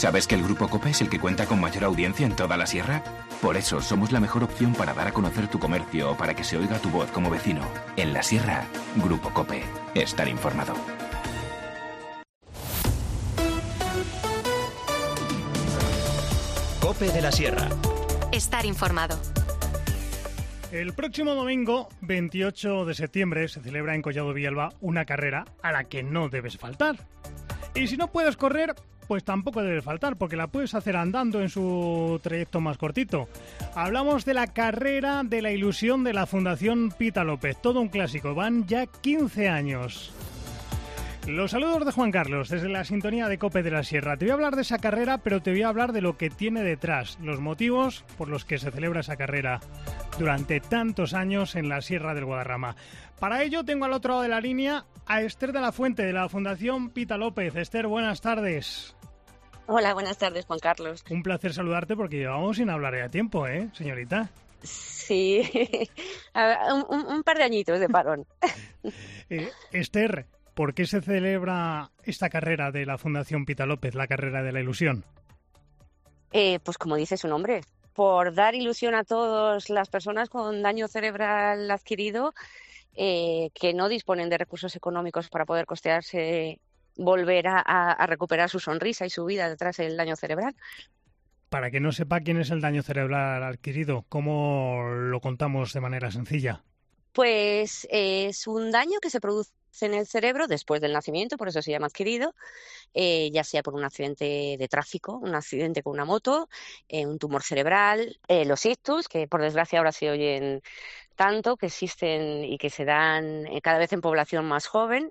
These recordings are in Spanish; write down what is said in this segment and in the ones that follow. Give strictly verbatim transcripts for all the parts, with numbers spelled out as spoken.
¿Sabes que el Grupo COPE es el que cuenta con mayor audiencia en toda la sierra? Por eso somos la mejor opción para dar a conocer tu comercio o para que se oiga tu voz como vecino. En la sierra, Grupo COPE. Estar informado. COPE de la Sierra. Estar informado. El próximo domingo, veintiocho de septiembre, se celebra en Collado Villalba una carrera a la que no debes faltar. Y si no puedes correr, pues tampoco debes faltar, porque la puedes hacer andando en su trayecto más cortito. Hablamos de la carrera de la ilusión de la Fundación Pita López. Todo un clásico, van ya quince años. Los saludos de Juan Carlos, desde la sintonía de COPE de la Sierra. Te voy a hablar de esa carrera, pero te voy a hablar de lo que tiene detrás, los motivos por los que se celebra esa carrera durante tantos años en la Sierra del Guadarrama. Para ello tengo al otro lado de la línea a Esther de la Fuente, de la Fundación Pita López. Esther, buenas tardes. Hola, buenas tardes, Juan Carlos. Un placer saludarte porque llevamos sin hablar ya tiempo, ¿eh, señorita? Sí, un, un, un par de añitos de parón. eh, Esther, ¿por qué se celebra esta carrera de la Fundación Pita López, la carrera de la ilusión? Eh, pues como dice su nombre, por dar ilusión a todas las personas con daño cerebral adquirido eh, que no disponen de recursos económicos para poder costearse volver a, a, a recuperar su sonrisa y su vida tras el daño cerebral. Para que no sepa quién es el daño cerebral adquirido, ¿cómo lo contamos de manera sencilla? Pues eh, es un daño que se produce en el cerebro después del nacimiento, por eso se llama adquirido, eh, ya sea por un accidente de tráfico, un accidente con una moto, eh, un tumor cerebral, eh, los ictus, que por desgracia ahora se oyen tanto, que existen y que se dan eh, cada vez en población más joven,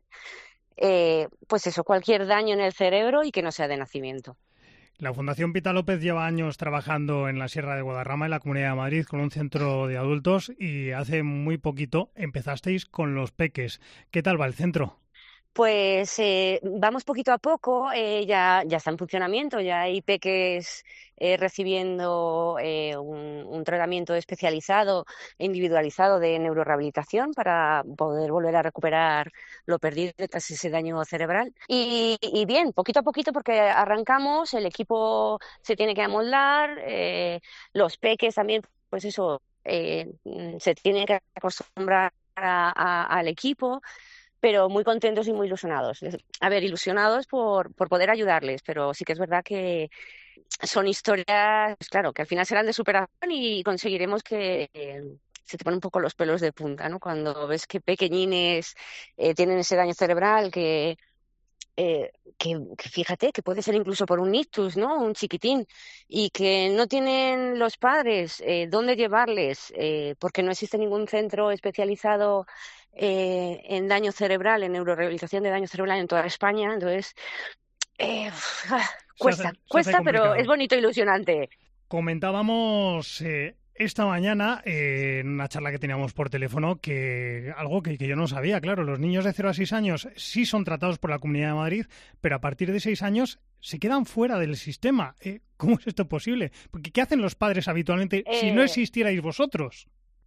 eh, pues eso, cualquier daño en el cerebro y que no sea de nacimiento. La Fundación Pita López lleva años trabajando en la Sierra de Guadarrama, en la Comunidad de Madrid, con un centro de adultos y hace muy poquito empezasteis con los peques. ¿Qué tal va el centro? Pues eh, vamos poquito a poco, eh, ya, ya está en funcionamiento, ya hay peques eh, recibiendo eh, un, un tratamiento especializado e individualizado de neurorehabilitación para poder volver a recuperar lo perdido tras ese daño cerebral. Y, y bien, poquito a poquito porque arrancamos, el equipo se tiene que amoldar, eh, los peques también, pues eso, eh, se tienen que acostumbrar a, a, al equipo. Pero muy contentos y muy ilusionados. A ver, ilusionados por, por poder ayudarles, pero sí que es verdad que son historias, pues claro, que al final serán de superación y conseguiremos que eh, se te ponen un poco los pelos de punta, ¿no? Cuando ves que pequeñines eh, tienen ese daño cerebral que, eh, que, que fíjate, que puede ser incluso por un ictus, ¿no? Un chiquitín, y que no tienen los padres eh, dónde llevarles, eh, porque no existe ningún centro especializado Eh, en daño cerebral, en neurorehabilitación de daño cerebral en toda España, entonces eh, cuesta, hace, cuesta, pero es bonito e ilusionante. Comentábamos eh, esta mañana eh, en una charla que teníamos por teléfono que algo que, que yo no sabía, claro, los niños de cero a seis años sí son tratados por la Comunidad de Madrid, pero a partir de seis años se quedan fuera del sistema. Eh, ¿Cómo es esto posible? Porque ¿qué hacen los padres habitualmente eh... si no existierais vosotros?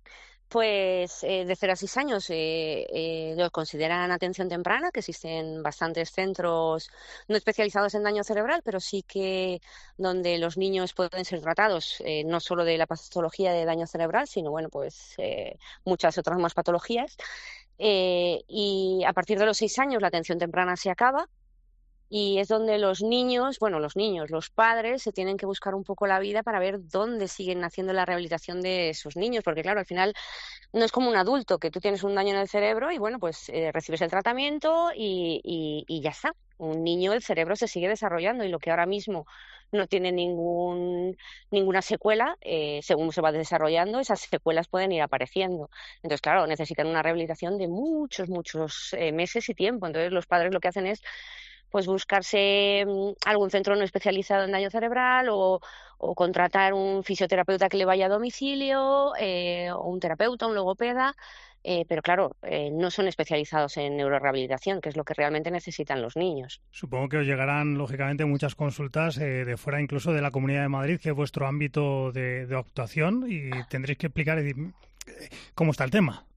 Pues eh, de cero a seis años eh, eh, lo consideran atención temprana, que existen bastantes centros no especializados en daño cerebral, pero sí que donde los niños pueden ser tratados eh, no solo de la patología de daño cerebral, sino bueno, pues eh, muchas otras más patologías. Eh, y a partir de los seis años la atención temprana se acaba. Y es donde los niños, bueno, los niños, los padres se tienen que buscar un poco la vida para ver dónde siguen haciendo la rehabilitación de sus niños, porque claro, al final no es como un adulto, que tú tienes un daño en el cerebro y bueno, pues eh, recibes el tratamiento y, y, y ya está. Un niño, el cerebro se sigue desarrollando y lo que ahora mismo no tiene ningún, ninguna secuela, eh, según se va desarrollando, esas secuelas pueden ir apareciendo. Entonces, claro, necesitan una rehabilitación de muchos, muchos eh, meses y tiempo. Entonces, los padres lo que hacen es pues buscarse algún centro no especializado en daño cerebral o, o contratar un fisioterapeuta que le vaya a domicilio, eh, o un terapeuta, un logopeda, eh, pero claro, eh, no son especializados en neurorehabilitación, que es lo que realmente necesitan los niños. Supongo que os llegarán, lógicamente, muchas consultas eh, de fuera, incluso de la Comunidad de Madrid, que es vuestro ámbito de, de actuación, y tendréis que explicar cómo está el tema.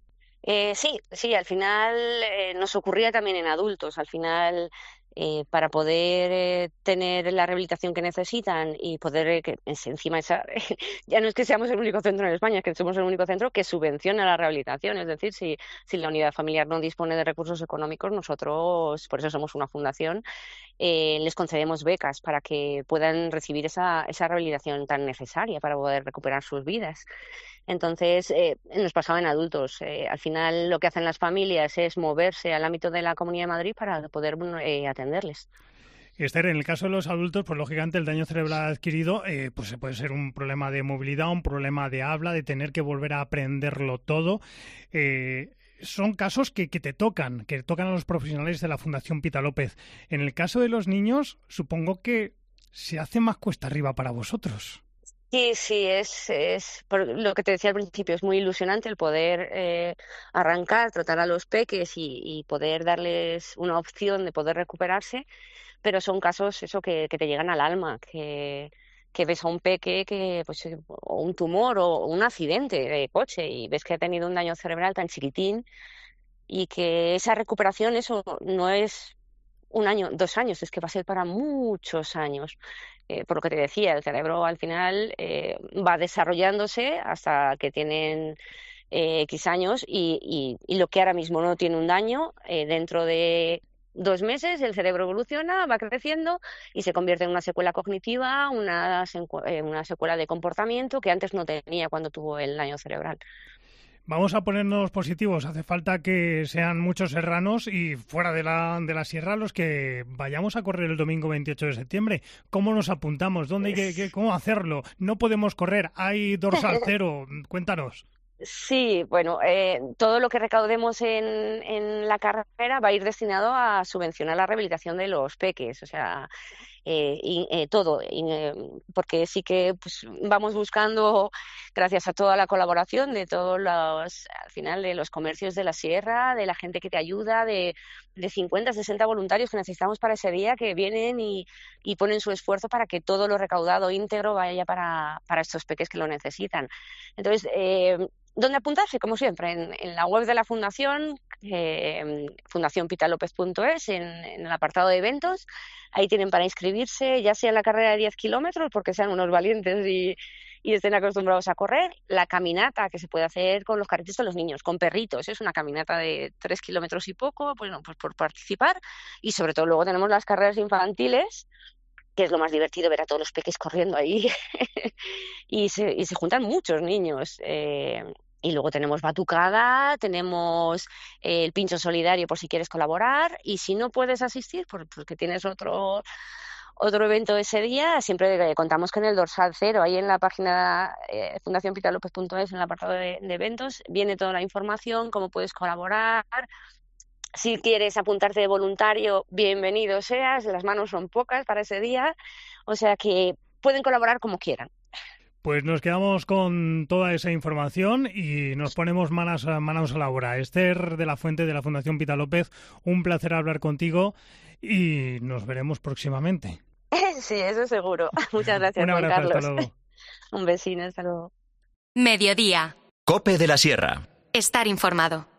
Eh, sí, sí, al final eh, nos ocurría también en adultos. Al final, eh, para poder eh, tener la rehabilitación que necesitan y poder, eh, que es- encima esa, ya no es que seamos el único centro en España, es que somos el único centro que subvenciona la rehabilitación. Es decir, si, si la unidad familiar no dispone de recursos económicos, nosotros, por eso somos una fundación, eh, les concedemos becas para que puedan recibir esa, esa rehabilitación tan necesaria para poder recuperar sus vidas. Entonces, eh, nos pasaba en adultos. Eh, al final, lo que hacen las familias es moverse al ámbito de la Comunidad de Madrid para poder bueno, eh, atenderles. Esther, en el caso de los adultos, pues lógicamente el daño cerebral adquirido eh, pues puede ser un problema de movilidad, un problema de habla, de tener que volver a aprenderlo todo. Eh, son casos que, que te tocan, que tocan a los profesionales de la Fundación Pita López. En el caso de los niños, supongo que se hace más cuesta arriba para vosotros. Sí, sí, es, es por lo que te decía al principio, es muy ilusionante el poder eh, arrancar, tratar a los peques y, y poder darles una opción de poder recuperarse, pero son casos eso que, que te llegan al alma, que, que ves a un peque que pues eh, o un tumor o un accidente de coche y ves que ha tenido un daño cerebral tan chiquitín y que esa recuperación, eso no es un año, dos años, es que va a ser para muchos años. Eh, por lo que te decía, el cerebro al final eh, va desarrollándose hasta que tienen eh, X años y, y, y lo que ahora mismo no tiene un daño, eh, dentro de dos meses el cerebro evoluciona, va creciendo y se convierte en una secuela cognitiva, una, sencu- eh, una secuela de comportamiento que antes no tenía cuando tuvo el daño cerebral. Vamos a ponernos positivos. Hace falta que sean muchos serranos y fuera de la, de la sierra los que vayamos a correr el domingo veintiocho de septiembre. ¿Cómo nos apuntamos? ¿Dónde hay que, que- cómo hacerlo? No podemos correr. Hay dorsal cero. Cuéntanos. Sí, bueno, eh, todo lo que recaudemos en, en la carrera va a ir destinado a subvencionar la rehabilitación de los peques, o sea, eh, y, eh, todo, y, eh, porque sí que pues, vamos buscando, gracias a toda la colaboración de todos los, al final, de los comercios de la sierra, de la gente que te ayuda, de, de cincuenta, sesenta voluntarios que necesitamos para ese día, que vienen y, y ponen su esfuerzo para que todo lo recaudado íntegro vaya para, para estos peques que lo necesitan. Entonces, eh, ¿dónde apuntarse? Como siempre, en, en la web de la Fundación, eh, fundación pita lópez punto es, en, en el apartado de eventos. Ahí tienen para inscribirse, ya sea en la carrera de diez kilómetros, porque sean unos valientes y, y estén acostumbrados a correr, la caminata que se puede hacer con los carritos de los niños, con perritos. Es una caminata de tres kilómetros y poco, bueno, pues por participar. Y sobre todo luego tenemos las carreras infantiles, que es lo más divertido, ver a todos los peques corriendo ahí. y, se, y se juntan muchos niños. Eh, y luego tenemos batucada, tenemos eh, el pincho solidario por si quieres colaborar. Y si no puedes asistir por, porque tienes otro, otro evento ese día, siempre eh, contamos con el dorsal cero. Ahí en la página eh, fundación pita lópez punto es, en el apartado de, de eventos, viene toda la información, cómo puedes colaborar. Si quieres apuntarte de voluntario, bienvenido seas, las manos son pocas para ese día, o sea que pueden colaborar como quieran. Pues nos quedamos con toda esa información y nos ponemos manos a, manos a la obra. Esther de la Fuente, de la Fundación Pita López, un placer hablar contigo y nos veremos próximamente. Sí, eso seguro. Muchas gracias, Un Juan abrazo, Carlos. hasta luego. Un vecino, hasta luego. Mediodía. COPE de la Sierra. Estar informado.